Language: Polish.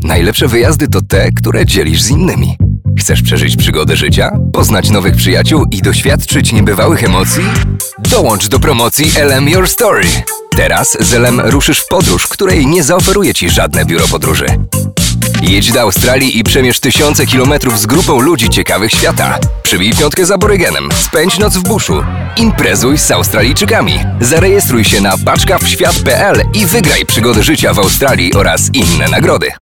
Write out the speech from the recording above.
Najlepsze wyjazdy to te, które dzielisz z innymi. Chcesz przeżyć przygodę życia? Poznać nowych przyjaciół i doświadczyć niebywałych emocji? Dołącz do promocji LM Your Story. Teraz z LM ruszysz w podróż, której nie zaoferuje Ci żadne biuro podróży. Jedź do Australii i przemierz tysiące kilometrów z grupą ludzi ciekawych świata. Przybij piątkę z aborygenem, spędź noc w buszu. Imprezuj z Australijczykami. Zarejestruj się na paczkawświat.pl i wygraj przygody życia w Australii oraz inne nagrody.